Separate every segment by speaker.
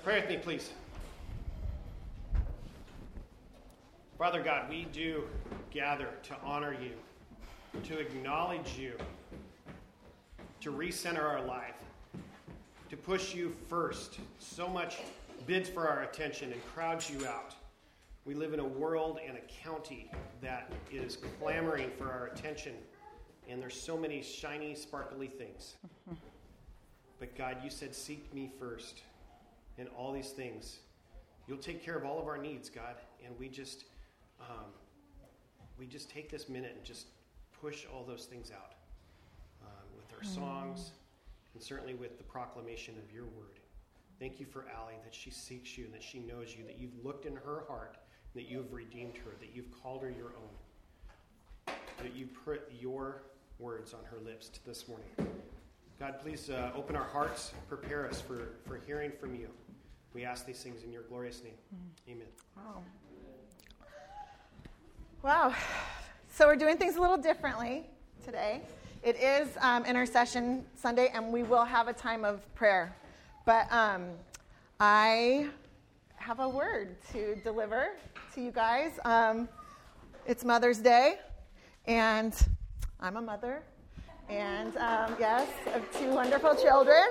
Speaker 1: Pray with me, please. Father God, we do gather to honor you, to acknowledge you, to recenter our life, to push you first. So much bids for our attention and crowds you out. We live in a world and a county that is clamoring for our attention, and there's so many shiny, sparkly things. But God, you said, seek me first. In all these things, you'll take care of all of our needs, God. And we just take this minute and just push all those things out with our songs and certainly with the proclamation of your word. Thank you for Allie, that she seeks you and that she knows you, that you've looked in her heart, and that you have redeemed her, that you've called her your own, that you put your words on her lips this morning. God, please open our hearts, prepare us for hearing from you. We ask these things in your glorious name. Amen.
Speaker 2: Wow. So we're doing things a little differently today. It is Intercession Sunday, and we will have a time of prayer. But I have a word to deliver to you guys. It's Mother's Day, and I'm a mother. And yes, of two wonderful children.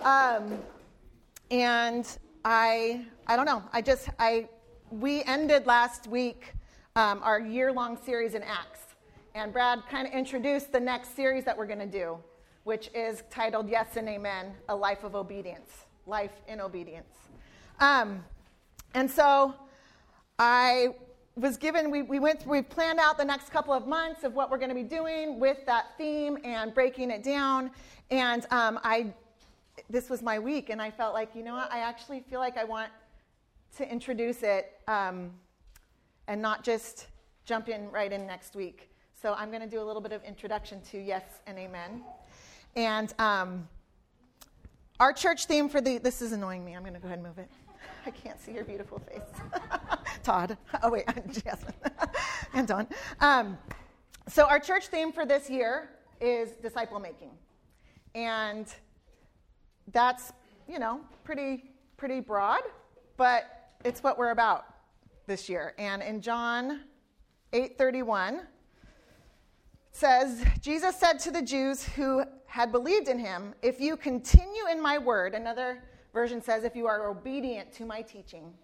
Speaker 2: And I don't know. We ended last week our year-long series in Acts. And Brad kind of introduced the next series that we're going to do, which is titled Yes and Amen, A Life of Obedience. Life in Obedience. And so I was given, we planned out the next couple of months of what we're going to be doing with that theme and breaking it down. And this was my week, and I felt like, you know what, I actually feel like I want to introduce it and not just jump right in next week. So I'm going to do a little bit of introduction to Yes and Amen. And our church theme for this is annoying me. I'm going to go ahead and move it. I can't see your beautiful face. Todd. Oh, wait, Jasmine. And Dawn. So our church theme for this year is disciple making. And that's, pretty broad, but it's what we're about this year. And in John 8:31, it says, Jesus said to the Jews who had believed in him, if you continue in my word, another version says, if you are obedient to my teaching,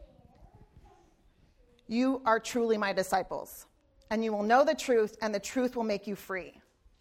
Speaker 2: you are truly my disciples, and you will know the truth, and the truth will make you free.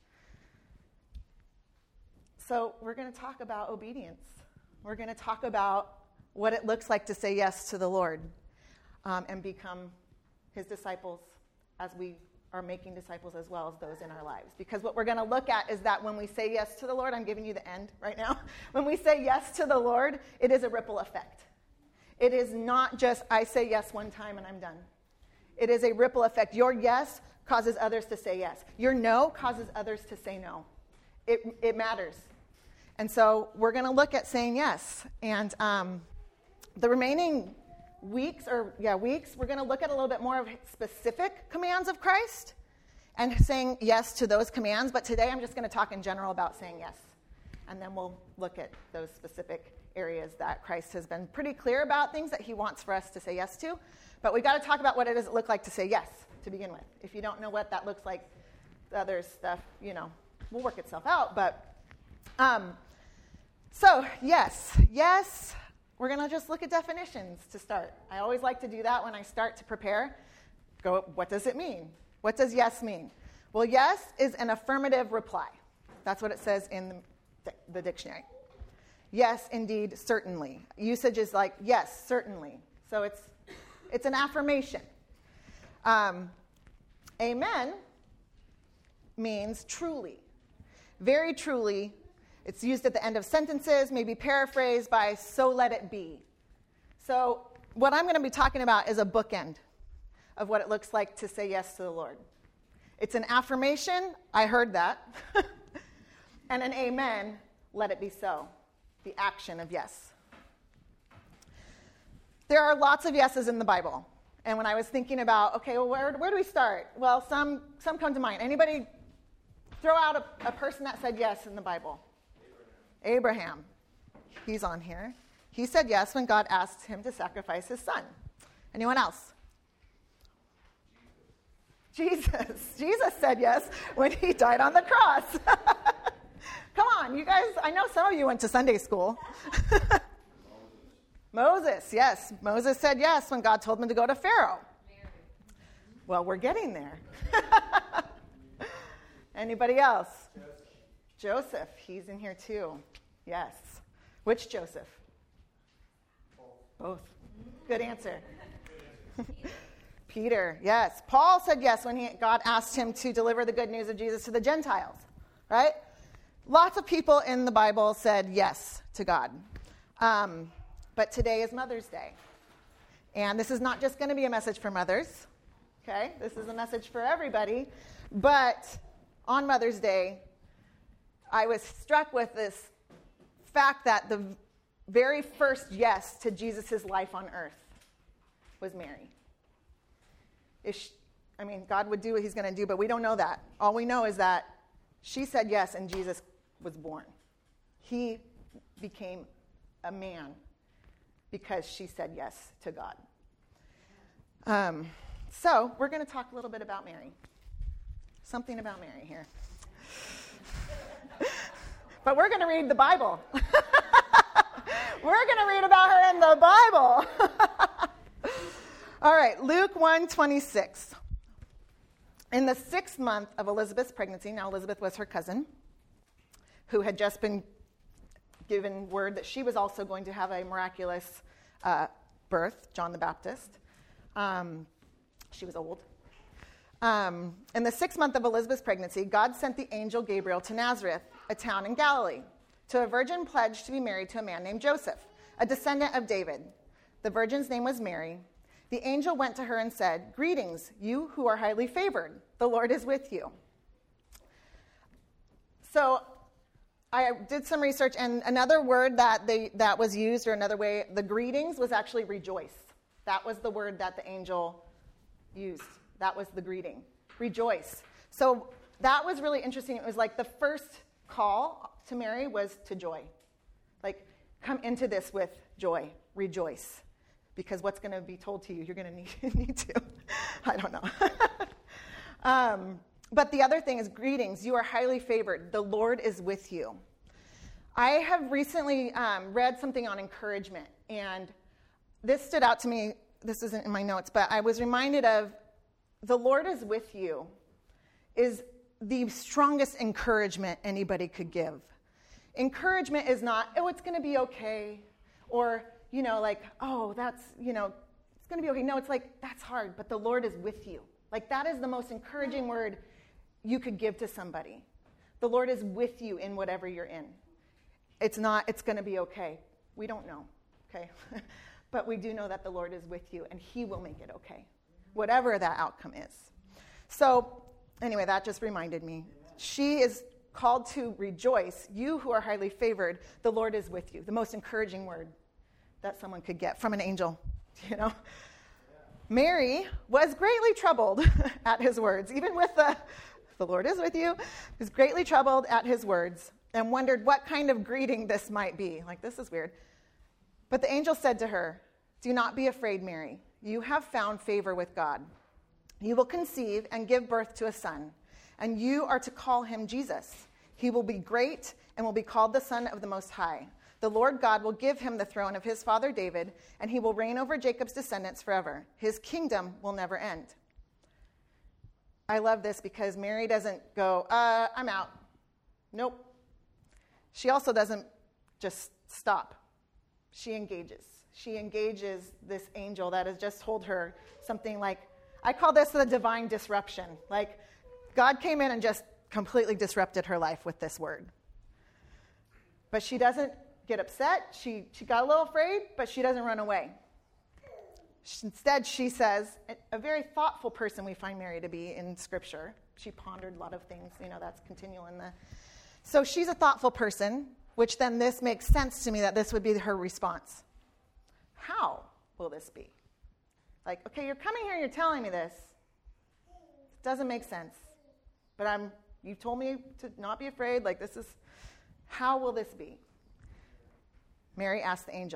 Speaker 2: So we're going to talk about obedience. We're going to talk about what it looks like to say yes to the Lord and become his disciples as we are making disciples as well as those in our lives. Because what we're going to look at is that when we say yes to the Lord, I'm giving you the end right now. When we say yes to the Lord, it is a ripple effect. It is not just I say yes one time and I'm done. It is a ripple effect. Your yes causes others to say yes. Your no causes others to say no. It matters. And so we're going to look at saying yes. And the remaining weeks, we're going to look at a little bit more of specific commands of Christ and saying yes to those commands. But today I'm just going to talk in general about saying yes. And then we'll look at those specific areas that Christ has been pretty clear about, things that he wants for us to say yes to. But we've got to talk about what it does look like to say yes to begin with. If you don't know what that looks like, the other stuff, will work itself out. But so yes, we're going to just look at definitions to start. I always like to do that when I start to prepare. What does it mean? What does yes mean? Well, yes is an affirmative reply. That's what it says in the dictionary. Yes, indeed, certainly. Usage is like, yes, certainly. So it's an affirmation. Amen means truly. Very truly. It's used at the end of sentences, maybe paraphrased by so let it be. So what I'm going to be talking about is a bookend of what it looks like to say yes to the Lord. It's an affirmation, I heard that, and an amen, let it be so, the action of yes. There are lots of yeses in the Bible. And when I was thinking about, okay, well, where do we start? Well, some come to mind. Anybody throw out a person that said yes in the Bible? Abraham. He's on here. He said yes when God asked him to sacrifice his son. Anyone else? Jesus. Jesus said yes when he died on the cross. Come on, you guys, I know some of you went to Sunday school. Moses, yes. Moses said yes when God told him to go to Pharaoh. Well, we're getting there. Anybody else? Joseph, he's in here too. Yes. Which Joseph? Both. Good answer. Peter, yes. Paul said yes when God asked him to deliver the good news of Jesus to the Gentiles, right? Lots of people in the Bible said yes to God. But today is Mother's Day. And this is not just going to be a message for mothers, okay? This is a message for everybody. But on Mother's Day, I was struck with this fact that the very first yes to Jesus' life on earth was Mary. God would do what he's going to do, but we don't know that. All we know is that she said yes and Jesus was born. He became a man because she said yes to God. So we're going to talk a little bit about Mary. Something about Mary here. But we're going to read the Bible. We're going to read about her in the Bible. All right, Luke 1:26. In the 6th month of Elizabeth's pregnancy, now Elizabeth was her cousin, who had just been given word that she was also going to have a miraculous birth, John the Baptist. She was old. In the 6th month of Elizabeth's pregnancy, God sent the angel Gabriel to Nazareth, a town in Galilee, to a virgin pledged to be married to a man named Joseph, a descendant of David. The virgin's name was Mary. The angel went to her and said, "Greetings, you who are highly favored. The Lord is with you." So I did some research, and another word that was used, or another way, the greetings, was actually rejoice. That was the word that the angel used. That was the greeting. Rejoice. So that was really interesting. It was like the first call to Mary was to joy. Like, come into this with joy. Rejoice. Because what's going to be told to you, you're going to need to. I don't know. But the other thing is greetings. You are highly favored. The Lord is with you. I have recently read something on encouragement, and this stood out to me. This isn't in my notes, but I was reminded of the Lord is with you is the strongest encouragement anybody could give. Encouragement is not, oh, it's going to be okay, or, like, oh, that's, it's going to be okay. No, it's like, that's hard, but the Lord is with you. Like, that is the most encouraging word you could give to somebody. The Lord is with you in whatever you're in. It's not, it's going to be okay. We don't know, okay? But we do know that the Lord is with you, and he will make it okay, whatever that outcome is. So, anyway, that just reminded me. She is called to rejoice. You who are highly favored, the Lord is with you. The most encouraging word that someone could get from an angel, Mary was greatly troubled at his words. Even with the Lord is with you, was greatly troubled at his words and wondered what kind of greeting this might be. Like, this is weird. But the angel said to her, "Do not be afraid, Mary. You have found favor with God. You will conceive and give birth to a son, and you are to call him Jesus. He will be great and will be called the Son of the Most High. The Lord God will give him the throne of his father David, and he will reign over Jacob's descendants forever. His kingdom will never end." I love this because Mary doesn't go, I'm out. Nope. She also doesn't just stop. She engages. She engages this angel that has just told her something like, I call this the divine disruption. Like, God came in and just completely disrupted her life with this word. But she doesn't get upset. She got a little afraid, but she doesn't run away. Instead, she says, a very thoughtful person we find Mary to be in Scripture. She pondered a lot of things, that's continual in the... So she's a thoughtful person, which then this makes sense to me that this would be her response. How will this be? Like, okay, you're coming here and you're telling me this. It doesn't make sense. But you told me to not be afraid. Like, how will this be? Mary asked the angel,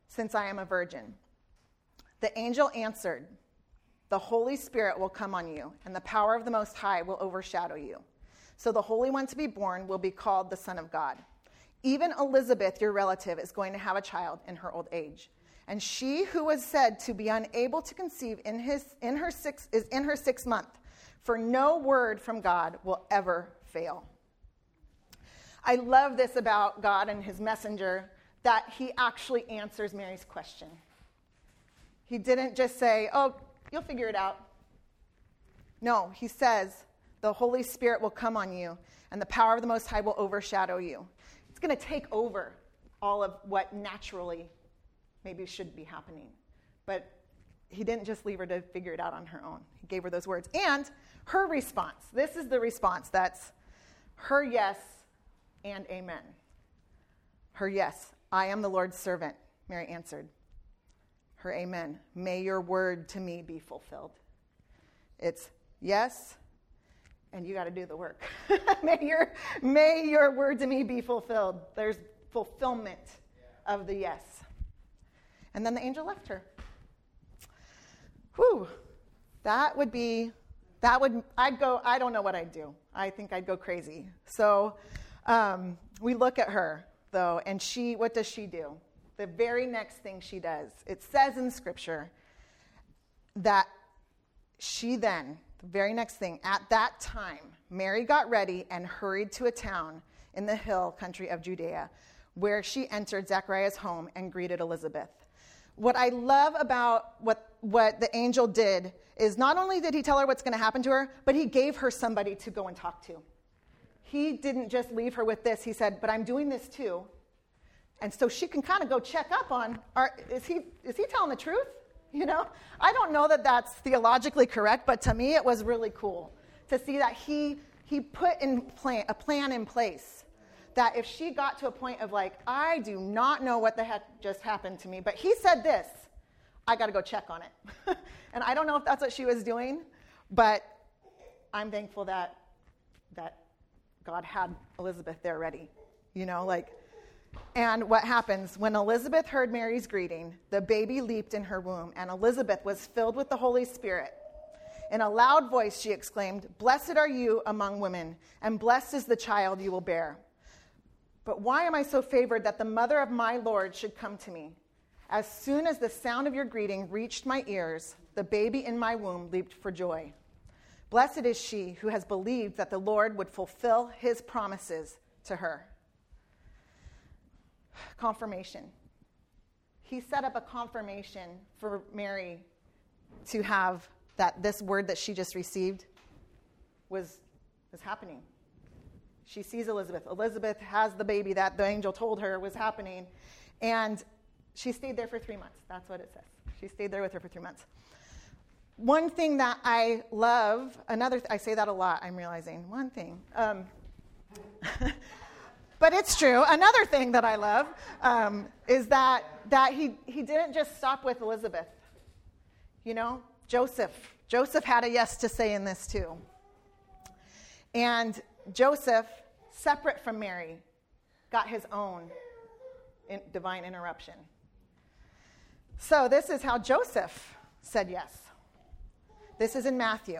Speaker 2: since I am a virgin." The angel answered, "The Holy Spirit will come on you, and the power of the Most High will overshadow you. So the Holy One to be born will be called the Son of God. Even Elizabeth, your relative, is going to have a child in her old age. And she who was said to be unable to conceive is in her sixth month, for no word from God will ever fail." I love this about God and his messenger, that he actually answers Mary's question. He didn't just say, "Oh, you'll figure it out." No, he says, "The Holy Spirit will come on you, and the power of the Most High will overshadow you." It's going to take over all of what naturally maybe should be happening. But he didn't just leave her to figure it out on her own. He gave her those words. And her response, this is the response that's her yes and amen. Her yes, "I am the Lord's servant," Mary answered. Her amen, "May your word to me be fulfilled." It's yes, and you got to do the work. may your word to me be fulfilled. There's fulfillment of the yes. And then the angel left her. Whew. I don't know what I'd do. I think I'd go crazy. So we look at her, though, and what does she do? The very next thing she does, it says in Scripture that the very next thing, at that time, Mary got ready and hurried to a town in the hill country of Judea, where she entered Zechariah's home and greeted Elizabeth. What I love about what the angel did is not only did he tell her what's going to happen to her, but he gave her somebody to go and talk to. He didn't just leave her with this. He said, "But I'm doing this too." And so she can kind of go check up on, is he telling the truth? I don't know that that's theologically correct, but to me it was really cool to see that he put a plan in place, that if she got to a point of like, "I do not know what the heck just happened to me, but he said this, I got to go check on it." And I don't know if that's what she was doing, but I'm thankful that God had Elizabeth there ready, And what happens when Elizabeth heard Mary's greeting, the baby leaped in her womb, and Elizabeth was filled with the Holy Spirit. In a loud voice, she exclaimed, "Blessed are you among women, and blessed is the child you will bear. But why am I so favored that the mother of my Lord should come to me? As soon as the sound of your greeting reached my ears, the baby in my womb leaped for joy. Blessed is she who has believed that the Lord would fulfill his promises to her." Confirmation. He set up a confirmation for Mary to have that this word that she just received was happening. She sees Elizabeth. Elizabeth has the baby that the angel told her was happening. And she stayed there for 3 months. That's what it says. She stayed there with her for 3 months. One thing that I love, I say that a lot, I'm realizing. One thing. But it's true. Another thing that I love is that he didn't just stop with Elizabeth. Joseph had a yes to say in this too. And Joseph, separate from Mary, got his own divine interruption. So this is how Joseph said yes. This is in Matthew.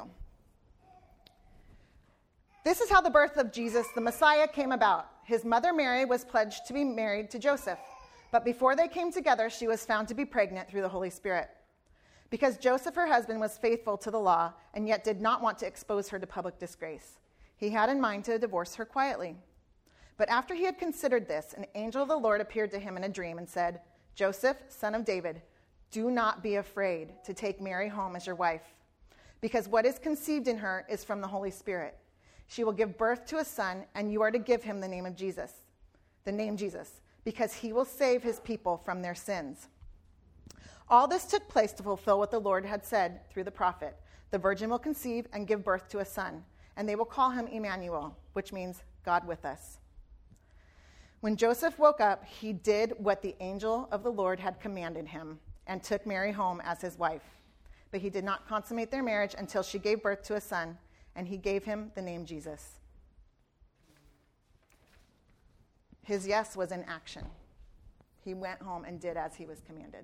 Speaker 2: This is how the birth of Jesus, the Messiah, came about. His mother Mary was pledged to be married to Joseph, but before they came together, she was found to be pregnant through the Holy Spirit. Because Joseph, her husband, was faithful to the law and yet did not want to expose her to public disgrace, he had in mind to divorce her quietly. But after he had considered this, an angel of the Lord appeared to him in a dream and said, "Joseph, son of David, do not be afraid to take Mary home as your wife, because what is conceived in her is from the Holy Spirit. She will give birth to a son, and you are to give him the name Jesus, because he will save his people from their sins." All this took place to fulfill what the Lord had said through the prophet. The virgin will conceive and give birth to a son, and they will call him Emmanuel, which means God with us. When Joseph woke up, he did what the angel of the Lord had commanded him and took Mary home as his wife. But he did not consummate their marriage until she gave birth to a son, and he gave him the name Jesus. His yes was in action. He went home and did as he was commanded.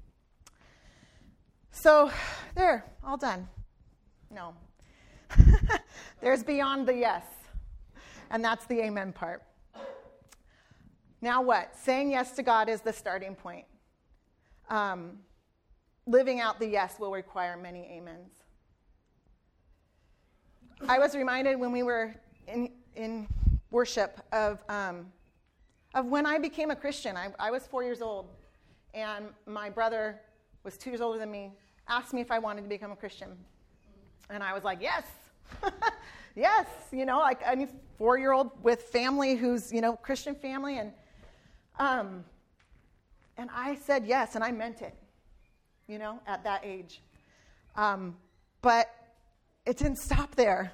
Speaker 2: So, there, all done. No. There's beyond the yes. And that's the amen part. Now what? Saying yes to God is the starting point. Living out the yes will require many amens. I was reminded when we were in worship of when I became a Christian. I was 4 years old, and my brother was 2 years older than me, asked me if I wanted to become a Christian. And I was like, yes. Yes, like any 4-year-old with family who's, Christian family. And I said yes, and I meant it, at that age. But it didn't stop there.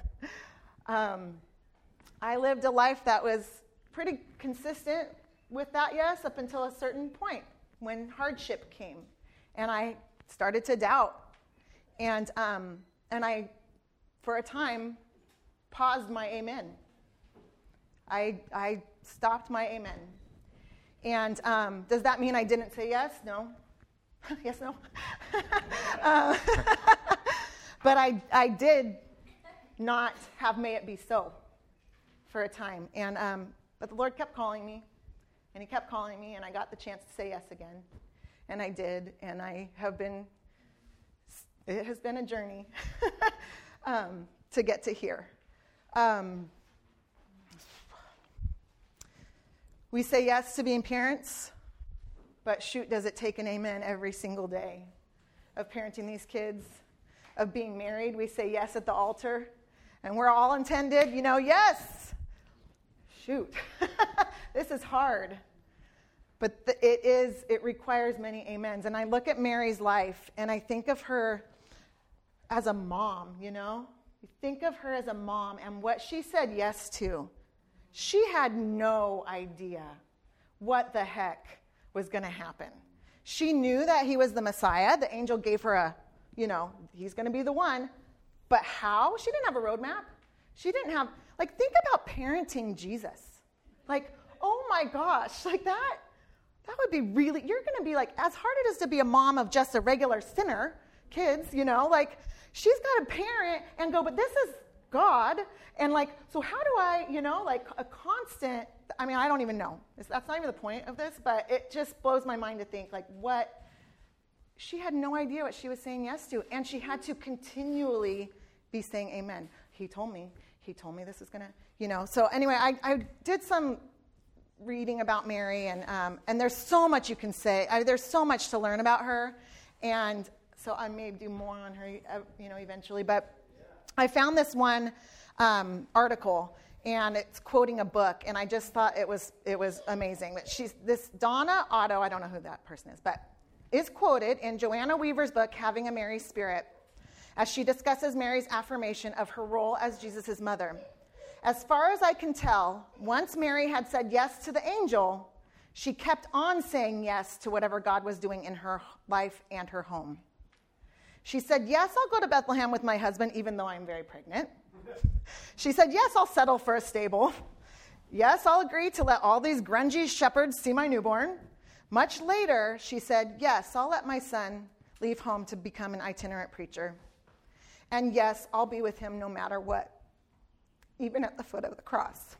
Speaker 2: I lived a life that was pretty consistent with that yes up until a certain point when hardship came. And I started to doubt. And I, for a time, paused my amen. I stopped my amen. And does that mean I didn't say yes? No. Yes, no. But I did not have may it be so for a time. And but the Lord kept calling me, and he kept calling me, and I got the chance to say yes again. And I did, and it has been a journey to get to here. We say yes to being parents, but shoot, does it take an amen every single day of parenting these kids, of being married. We say yes at the altar, and we're all intended, yes. Shoot, this is hard. But it requires many amens. And I look at Mary's life, and I think of her as a mom, You think of her as a mom and what she said yes to. She had no idea what the heck was going to happen. She knew that he was the Messiah. The angel gave her he's going to be the one. But how? She didn't have a roadmap. She didn't have, think about parenting Jesus. Oh my gosh, that would be really, you're going to be as hard it is to be a mom of just a regular sinner, kids, she's got to parent and go, but this is God. And so how do I, a constant, I don't even know. That's not even the point of this, but it just blows my mind to think what, she had no idea what she was saying yes to. And she had to continually be saying amen. He told me this is going to, So anyway, I did some reading about Mary, and there's so much you can say. There's so much to learn about her. And so I may do more on her, eventually. But I found this one article, and it's quoting a book, and I just thought it was amazing. That this Donna Otto, I don't know who that person is, but is quoted in Joanna Weaver's book, Having a Mary Spirit, as she discusses Mary's affirmation of her role as Jesus' mother. As far as I can tell, once Mary had said yes to the angel, she kept on saying yes to whatever God was doing in her life and her home. She said, yes, I'll go to Bethlehem with my husband, even though I'm very pregnant. She said, yes, I'll settle for a stable. Yes, I'll agree to let all these grungy shepherds see my newborn. Much later, she said, yes, I'll let my son leave home to become an itinerant preacher. And yes, I'll be with him no matter what, even at the foot of the cross.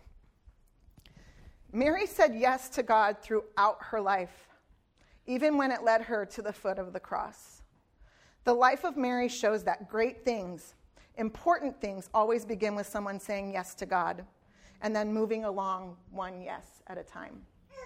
Speaker 2: Mary said yes to God throughout her life, even when it led her to the foot of the cross. The life of Mary shows that great things, important things, always begin with someone saying yes to God and then moving along one yes at a time.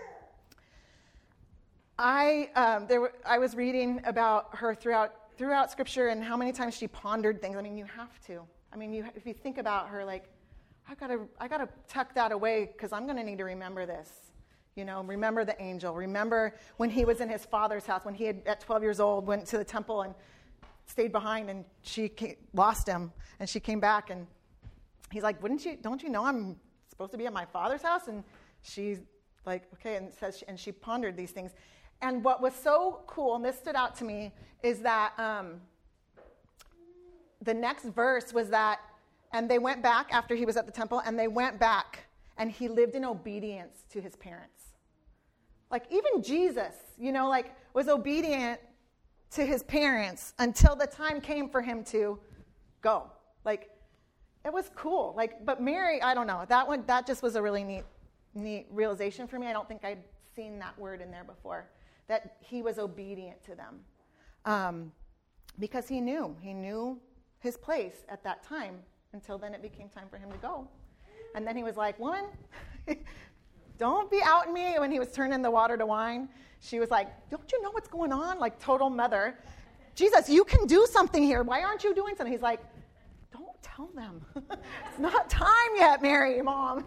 Speaker 2: I was reading about her throughout Scripture and how many times she pondered things. You have to. If you think about her, I gotta tuck that away because I'm going to need to remember this. Remember the angel. Remember when he was in his father's house, when he had, at 12 years old, went to the temple and stayed behind, and she lost him, and she came back, and he's like, don't you know I'm supposed to be at my father's house? And she's like, okay, and she pondered these things. And what was so cool, and this stood out to me, is that the next verse was that, and they went back after he was at the temple, and they went back, and he lived in obedience to his parents. Like even Jesus, like was obedient to his parents until the time came for him to go. Like it was cool. Like, but Mary, I don't know. That just was a really neat realization for me. I don't think I'd seen that word in there before, that he was obedient to them. Because he knew his place at that time. Until then it became time for him to go. And then he was like, woman, don't be outing me. When he was turning the water to wine, she was like, don't you know what's going on? Like total mother. Jesus, you can do something here. Why aren't you doing something? He's like, don't tell them. It's not time yet, Mary, Mom,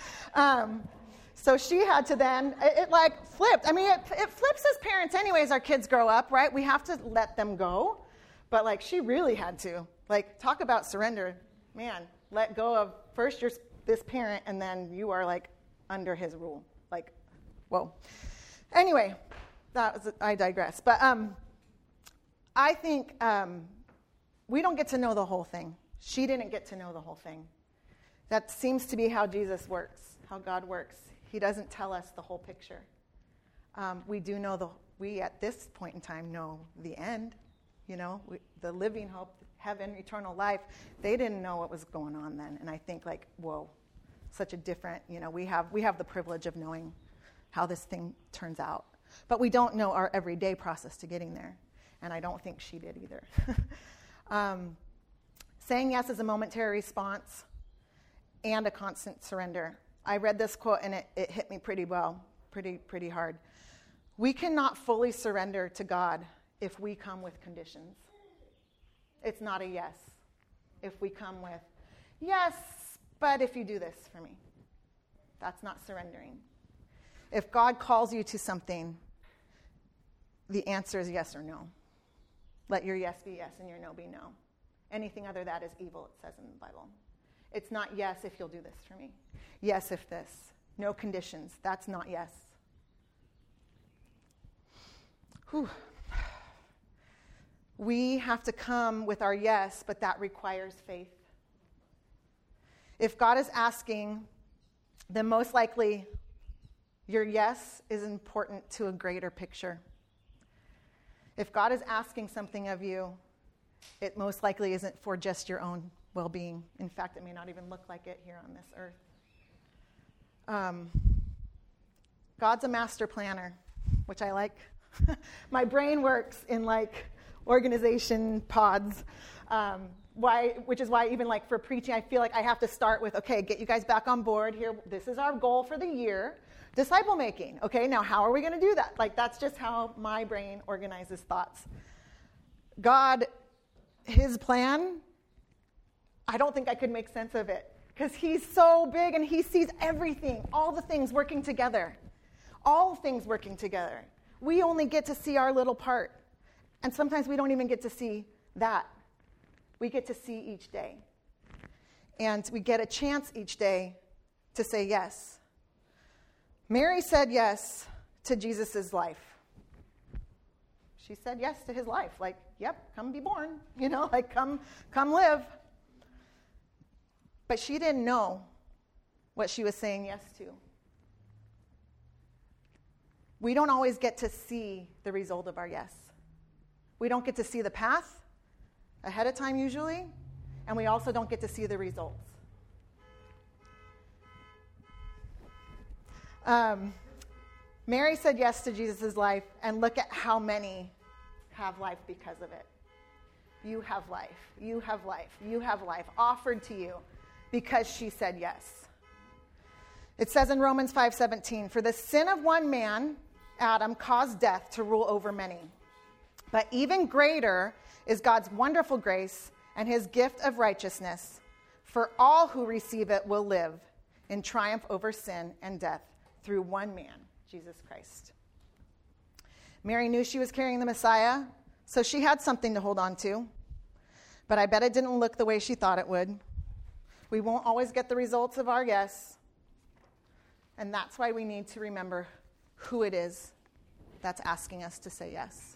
Speaker 2: So she had to then, it like flipped. I mean, it flips as parents anyways, our kids grow up, right? We have to let them go. But like she really had to. Like talk about surrender. Man, let go of, first you're this parent and then you are like under his rule. Like, whoa. Anyway, I digress. But I think we don't get to know the whole thing. She didn't get to know the whole thing. That seems to be how Jesus works, how God works. He doesn't tell us the whole picture. We at this point in time know the end, the living hope, heaven, eternal life. They didn't know what was going on then. And I think like, whoa, such a different, we have the privilege of knowing how this thing turns out. But we don't know our everyday process to getting there. And I don't think she did either. Saying yes is a momentary response and a constant surrender. I read this quote and it hit me pretty well, pretty hard. We cannot fully surrender to God if we come with conditions. It's not a yes. If we come with, yes, but if you do this for me, that's not surrendering. If God calls you to something, the answer is yes or no. Let your yes be yes and your no be no. Anything other than that is evil, it says in the Bible. It's not yes if you'll do this for me. Yes if this. No conditions. That's not yes. Whew. We have to come with our yes, but that requires faith. If God is asking, then most likely your yes is important to a greater picture. If God is asking something of you, it most likely isn't for just your own well-being. In fact, it may not even look like it here on this earth. God's a master planner, which I like. My brain works in like organization pods, which is why even like for preaching, I feel like I have to start with, okay, get you guys back on board here. This is our goal for the year. Disciple making. Okay, now how are we going to do that? Like that's just how my brain organizes thoughts. God, his plan, I don't think I could make sense of it because he's so big and he sees everything, all the things working together. All things working together. We only get to see our little part. And sometimes we don't even get to see that. We get to see each day. And we get a chance each day to say yes. Mary said yes to Jesus' life. She said yes to his life. Like, yep, come be born. Like come live. But she didn't know what she was saying yes to. We don't always get to see the result of our yes. We don't get to see the path ahead of time usually, and we also don't get to see the results. Mary said yes to Jesus' life, and look at how many have life because of it. You have life. You have life. You have life offered to you because she said yes. It says in Romans 5:17, for the sin of one man, Adam, caused death to rule over many. But even greater is God's wonderful grace and his gift of righteousness. For all who receive it will live in triumph over sin and death through one man, Jesus Christ. Mary knew she was carrying the Messiah, so she had something to hold on to. But I bet it didn't look the way she thought it would. We won't always get the results of our yes. And that's why we need to remember who it is that's asking us to say yes.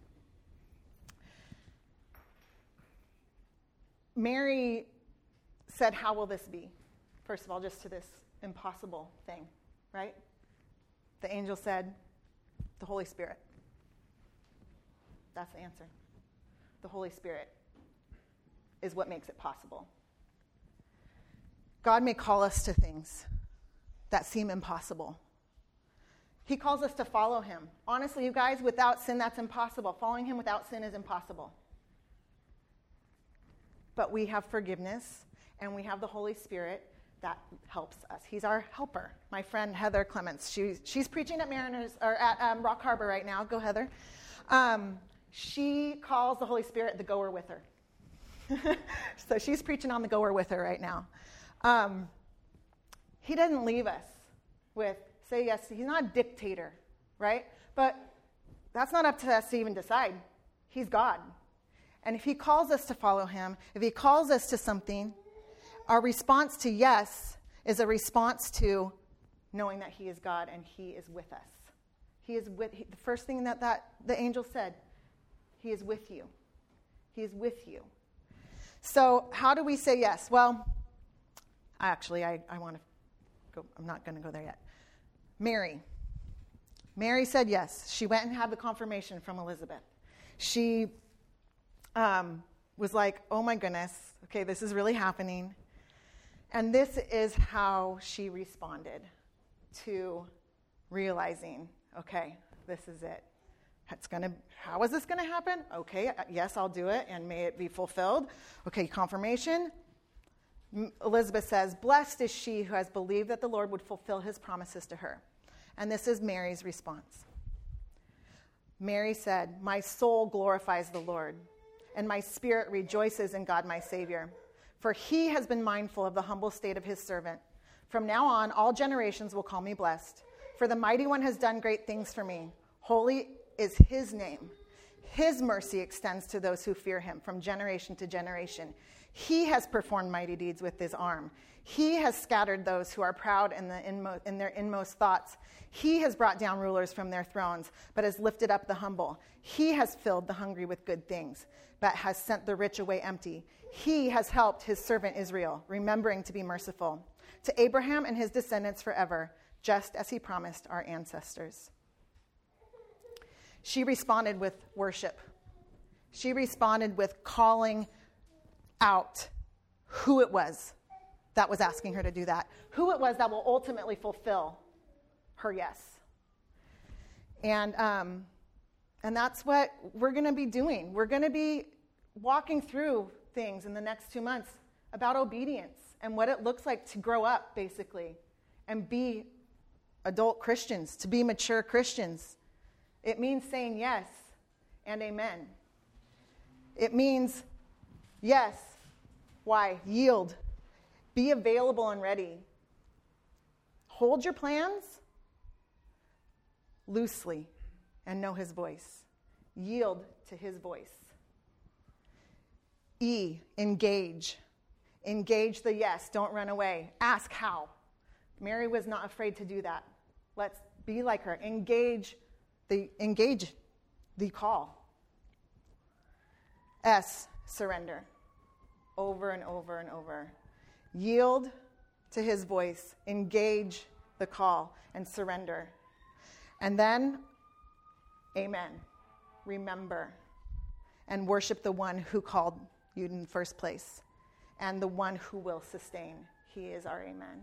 Speaker 2: Mary said, how will this be? First of all, just to this impossible thing, right? The angel said, The Holy Spirit. That's the answer. The Holy Spirit is what makes it possible. God may call us to things that seem impossible. He calls us to follow him. Honestly, you guys, without sin, that's impossible. Following him without sin is impossible. But we have forgiveness, and we have the Holy Spirit that helps us. He's our helper. My friend Heather Clements, she's preaching at Rock Harbor right now. Go, Heather. She calls the Holy Spirit the goer with her. So she's preaching on the goer with her right now. He doesn't leave us with, say yes. He's not a dictator, right? But that's not up to us to even decide. He's God. And if he calls us to follow him, if he calls us to something, our response to yes is a response to knowing that he is God and he is with us. The first thing that the angel said, he is with you. He is with you. So how do we say yes? Well, actually, I want to go. I'm not going to go there yet. Mary said yes. She went and had the confirmation from Elizabeth. She was like, oh my goodness, okay, this is really happening. And this is how she responded to realizing, okay, this is it. How is this going to happen? Okay, yes, I'll do it, and may it be fulfilled. Okay, confirmation. Elizabeth says, blessed is she who has believed that the Lord would fulfill his promises to her. And this is Mary's response. Mary said, my soul glorifies the Lord, and my spirit rejoices in God my Savior. For he has been mindful of the humble state of his servant. From now on, all generations will call me blessed. For the Mighty One has done great things for me. Holy is his name. His mercy extends to those who fear him from generation to generation. He has performed mighty deeds with his arm. He has scattered those who are proud in their inmost thoughts. He has brought down rulers from their thrones, but has lifted up the humble. He has filled the hungry with good things, but has sent the rich away empty. He has helped his servant Israel, remembering to be merciful to Abraham and his descendants forever, just as he promised our ancestors. She responded with worship. She responded with calling out who it was that was asking her to do that, who it was that will ultimately fulfill her yes. And that's what we're going to be doing. We're going to be walking through things in the next 2 months about obedience and what it looks like to grow up, basically, and be adult Christians, to be mature Christians. It means saying yes and amen. It means yes. Why? Yield. Be available and ready. Hold your plans loosely and know his voice. Yield to his voice. E, engage. Engage the yes. Don't run away. Ask how. Mary was not afraid to do that. Let's be like her. Engage the call. S, surrender. Over and over and over. Yield to his voice. Engage the call and surrender. And then, amen. Remember and worship the one who called you in the first place and the one who will sustain. He is our amen.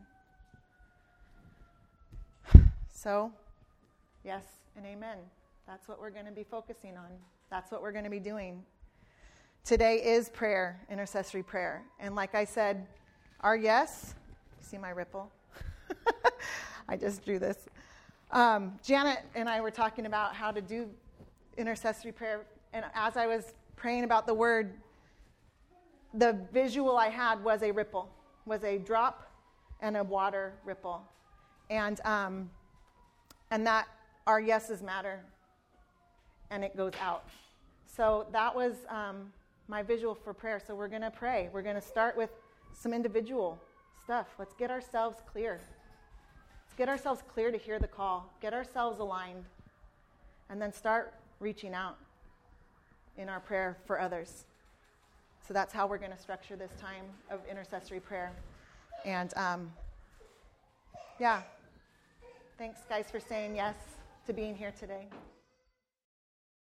Speaker 2: So, yes and amen. That's what we're going to be focusing on. That's what we're going to be doing. Today is prayer, intercessory prayer. And like I said, our yes, see my ripple? I just drew this. Janet and I were talking about how to do intercessory prayer. And as I was praying about the word, the visual I had was a ripple, was a drop and a water ripple. And that our yeses matter. And it goes out. So that was my visual for prayer. So we're going to pray. We're going to start with some individual stuff. Let's get ourselves clear. Let's get ourselves clear to hear the call. Get ourselves aligned. And then start reaching out in our prayer for others. So that's how we're going to structure this time of intercessory prayer. And yeah, thanks guys for saying yes. to being here today.